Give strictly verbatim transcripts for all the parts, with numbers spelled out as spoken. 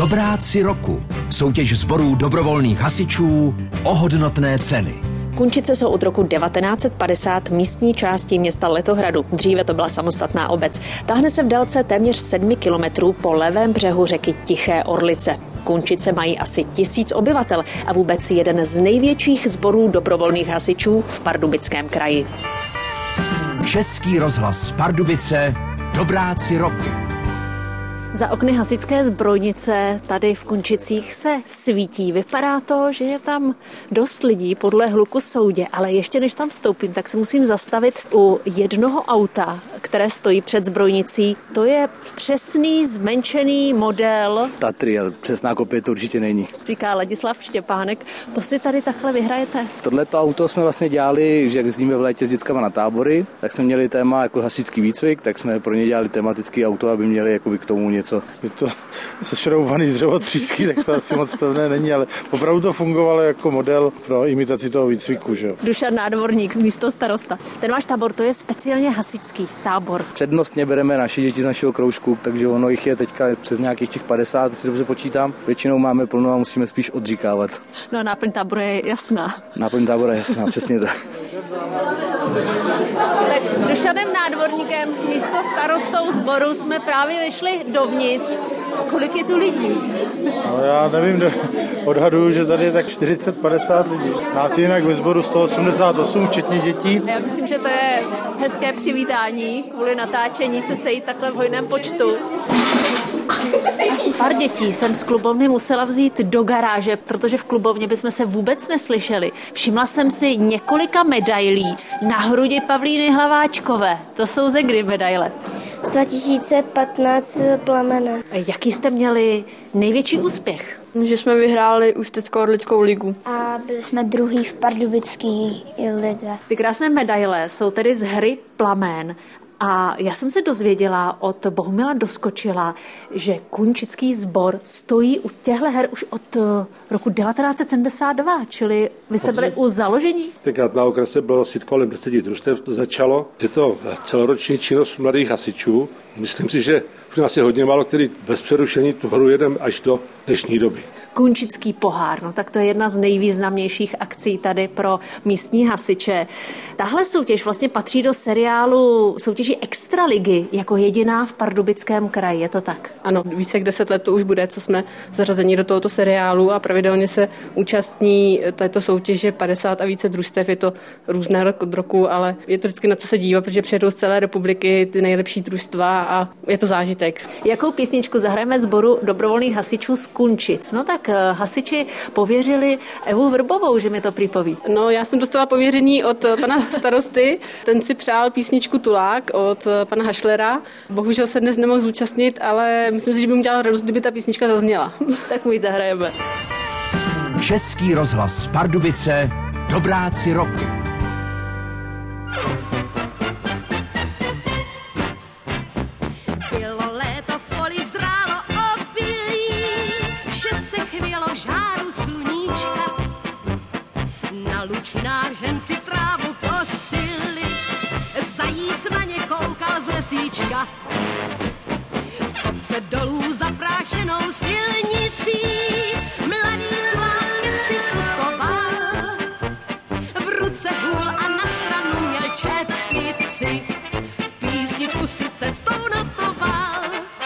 Dobráci roku. Soutěž sborů dobrovolných hasičů o hodnotné ceny. Kunčice jsou od roku devatenáct set padesát místní částí města Letohradu. Dříve to byla samostatná obec. Táhne se v délce téměř sedmi kilometrů po levém břehu řeky Tiché Orlice. Kunčice mají asi tisíc obyvatel a vůbec jeden z největších sborů dobrovolných hasičů v Pardubickém kraji. Český rozhlas Pardubice. Dobráci roku. Za okny hasičské zbrojnice tady v Kunčicích se svítí. Vypadá to, že je tam dost lidí podle hluku soudě, ale ještě než tam vstoupím, tak se musím zastavit u jednoho auta, které stojí před zbrojnicí. To je přesný, zmenšený model Tatry, ale přesná kopie to určitě není. Říká Ladislav Štěpánek. To si tady takhle vyhrajete? Tohleto auto jsme vlastně dělali, že jak jezdíme v létě s dětskama na tábory, tak jsme měli téma jako hasičský výcvik, tak jsme pro ně dělali tematický auto, aby měli jakoby k tomu něco. Je to sešroubovaný dřevotřísky, tak to asi moc pevné není, ale opravdu to fungovalo jako model pro imitaci toho výcviku, že jo. Dušan Nádvorník, místo starosta. Ten váš tábor, to je speciálně hasičský tábor. Přednostně bereme naši děti z našeho kroužku, takže ono jich je teďka přes nějakých těch padesát, jestli dobře počítám. Většinou máme plno a musíme spíš odříkávat. No a náplň tábora je jasná. Náplň tábora je jasná, přesně tak. Tak s Dušanem Nádvorníkem, místo starostou sboru, jsme právě vyšli dovnitř. Kolik je tu lidí? No já nevím, odhaduju, že tady je tak čtyřicet padesát lidí. Nás je jinak ve sboru sto osmdesát osm, včetně dětí. Já myslím, že to je hezké přivítání. Kvůli natáčení se sejít takhle v hojném počtu. Pár dětí jsem z klubovny musela vzít do garáže, protože v klubovně bychom se vůbec neslyšeli. Všimla jsem si několika medailí na hrudi Pavlíny Hlaváčkové. To jsou ze kdy medaile? Z dva tisíce patnáct Plamene. Jaký jste měli největší úspěch? Že jsme vyhráli Ústecko-Orlickou ligu. A byli jsme druhý v Pardubické lize. Ty krásné medaile jsou tedy z hry Plamen. A já jsem se dozvěděla od Bohumila Doskočila, že kunčický sbor stojí u těchto her už od roku devatenáct set sedmdesát dva, čili vy jste byli u založení? Tenkrát na okrese bylo asi kolem deset družstev, to začalo. Je to celoroční činnost mladých hasičů. Myslím si, že už nás je hodně málo, který bez přerušení tu hru jedeme až do dnešní doby. Kunčický pohár, no tak to je jedna z nejvýznamnějších akcí tady pro místní hasiče. Tahle soutěž vlastně patří do seriálu soutěži Extraligy jako jediná v Pardubickém kraji, je to tak? Ano, více jak deset let to už bude, co jsme zařazeni do tohoto seriálu a pravidelně se účastní této soutěže padesát a více družstev, je to různé rok od roku, ale je to vždycky na co se dívat, protože přijedou z celé republiky ty nejlepší družstva a je to zážitek. Jakou písničku zahrajeme sboru dobrovolných hasičů z Kunčic? No tak hasiči pověřili Evu Vrbovou, že mi to připoví. No, já jsem dostala pověření od pana starosty, ten si přál písničku Tulák od pana Hašlera. Bohužel se dnes nemohl zúčastnit, ale myslím si, že by mu dělal radost, kdyby ta písnička zazněla. Tak mu ji zahrajeme. Český rozhlas Pardubice. Dobráci roku. Ženci trávu kosili, zajíc na ně koukal z lesíčka. Z kopce dolů zaprášenou silnicí mladý klák si putoval. V ruce hůl a na stranu měl čepici, písničku si cestou notoval.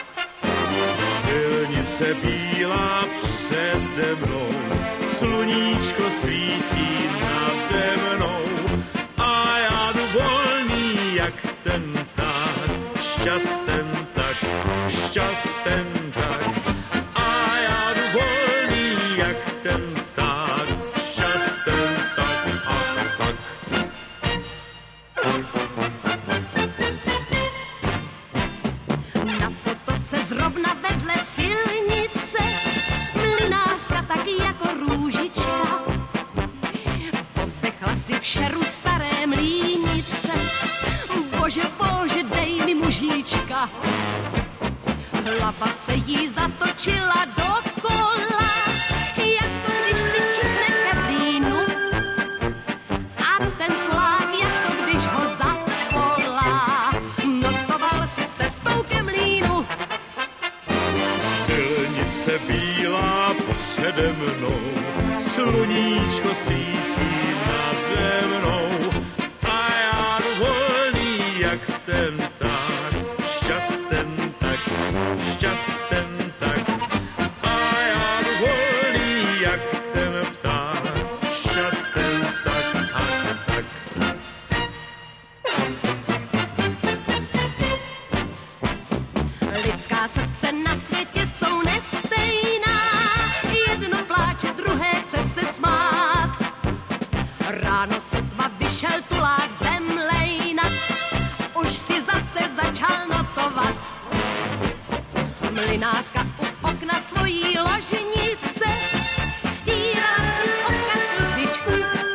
Silnice bílá přede mnou, sluníčko svítí nade mnou a já jdu volný jak ten pták, šťasten tak, šťasten tak. A já jdu volný jak ten pták, šťasten tak, ach tak. Na potoce zrovna vedle silnice mlynářka taky jako růžička. Povzdechla si v šeru staré mlýnice, bože, bože, dej mi mužíčka. Hlava se jí zatočila dokola, jako když si čihne kevlínu. A ten tlák, jako když ho zavolá, notoval si cestou ke mlýnu. Silnice Silnice bílá přede mnou, sluníčko svítí nade mnou a já jdu volný jak ten pták, šťasten tak, šťasten tak a já jdu volný jak ten pták, šťasten tak a tak. Lidská srdce na světě jsou nestejná, jedno pláče, druhé chce se smát. Ráno sotva vyšel tulák zemlejna, už si zase začal notovat. Mlynářka u okna svojí ložnice stírá si z oka slzičku.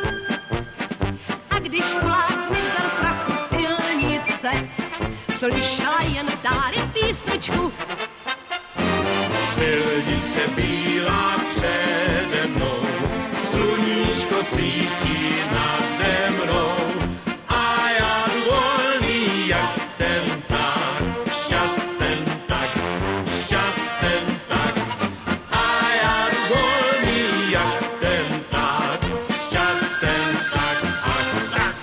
A když tulák zmizel prachu silnice, slyšela jen v dáli písničku. Silnice bílá přede mnou, sluníčko svítí nade mnou a já jdu volný jak ten pták, šťasten tak, šťasten tak a já jdu volný jak ten pták, šťasten tak a tak.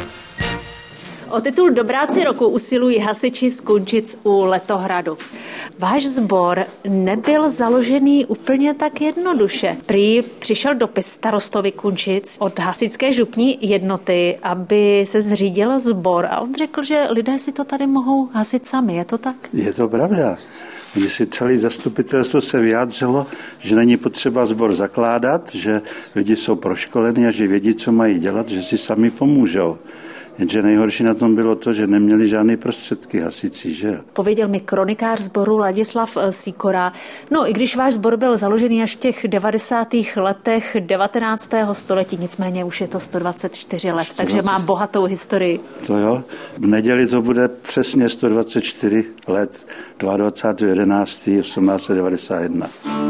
O titul Dobráci roku usilují hasiči z Kunčic u Letohradu. Váš sbor nebyl založený úplně tak jednoduše. Prý přišel dopis starostovi Kunčic od hasičské župní jednoty, aby se zřídil sbor a on řekl, že lidé si to tady mohou hasit sami. Je to tak? Je to pravda. Když si celé zastupitelstvo se vyjádřilo, že není potřeba sbor zakládat, že lidi jsou proškoleni a že vědí, co mají dělat, že si sami pomůžou. Jenže nejhorší na tom bylo to, že neměli žádné prostředky hasicí, že jo. Pověděl mi kronikář sboru Ladislav Sikora. No, i když váš sbor byl založený až v těch devadesátých letech devatenáctého století, nicméně už je to sto dvacet čtyři let, takže má bohatou historii. To jo. V neděli to bude přesně sto dvacet čtyři let, dvacátého jedenáctého osmnáct set devadesát jedna.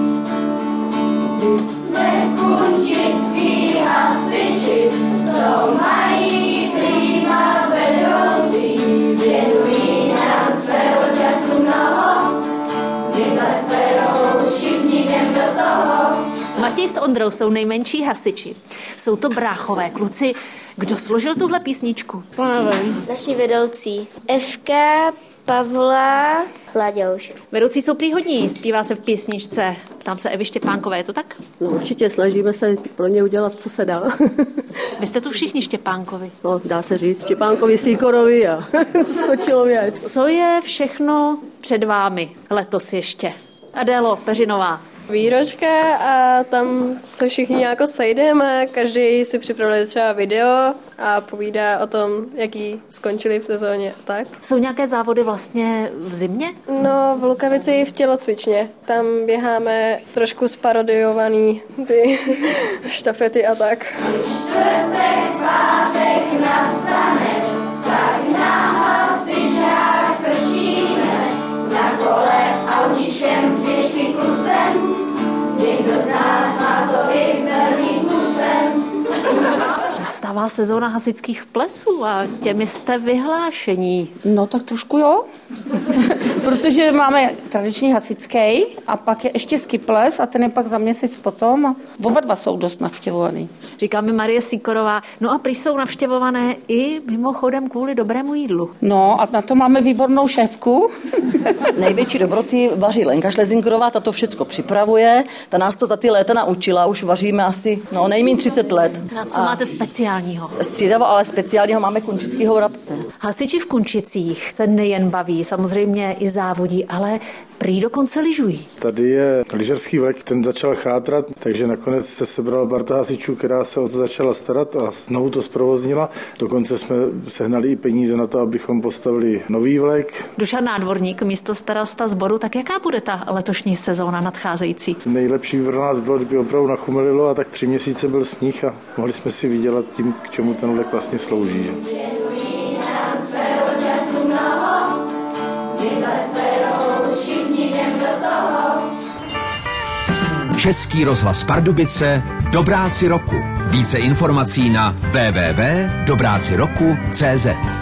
Jsme kunčičtí hasiči, co mají prýma vedoucí, věnují nám svého času mnoho, my za svého šipníkem do toho. Matěj s Ondrou jsou nejmenší hasiči. Jsou to bráchové kluci. Kdo složil tuhle písničku? To nevím. Naši vedoucí Evka, Pavla, Laďouš. Vedoucí jsou prý hodní, zpívá se v písničce. Ptám se Evy Štěpánkové, je to tak? No určitě, snažíme se pro ně udělat, co se dá. Vy jste tu všichni Štěpánkovi. No, dá se říct, Štěpánkovi, Sikorovi a Skočilovi. Co je všechno před vámi letos ještě? Adélo Peřinová. Výročka a tam se všichni jako sejdeme, každý si připravuje třeba video a povídá o tom, jaký skončili v sezóně a tak. Jsou nějaké závody vlastně v zimě? No, v Lukavici v tělocvičně. Tam běháme trošku sparodiovaný ty štafety a tak. Čtvrtek, pátek nastane, tak na hasičák frčíme, na kole autíčkem pěšky klusem, někdo z nás má to vyberný kusem. Nastává sezóna hasičských plesů a těmi jste vyhlášení. No tak trošku jo, protože máme tradiční hasičský a pak je ještě skiples a ten je pak za měsíc potom a oba dva jsou dost navštěvovaný. Říká mi Marie Sikorová, no a prý jsou navštěvované i mimochodem kvůli dobrému jídlu. No a na to máme výbornou šéfku. Největší dobroty vaří Lenka Šlezingerová, ta to všecko připravuje, ta nás to za ty léta naučila, už vaříme asi no, nejméně třicet let. Na co a máte speciálního? Střídavo, ale speciálního máme kunčického vrabce. Hasiči v Kunčicích se nejen baví, samozřejmě i závodí, ale prý dokonce lyžují. Tady je lyžařský vlek, ten začal chátrat, takže nakonec se sebral parta hasičů, která se o to začala starat a znovu to zprovoznila. Dokonce jsme sehnali i peníze na to, abychom postavili nový vlek. Dušan Nádvorník, místo starosta sboru, tak jaká bude ta letošní sezóna nadcházející? Nejlepší pro nás bylo, kdyby opravdu nachumelilo a tak tři měsíce byl sníh a mohli jsme si vydělat tím, k čemu ten vlek vlastně slouží. Že? Věnují nám svého času mnoho, my za svého šipníkem do toho. Český rozhlas Pardubice, Dobráci roku. Více informací na w w w tečka dobráci roku tečka cé zet.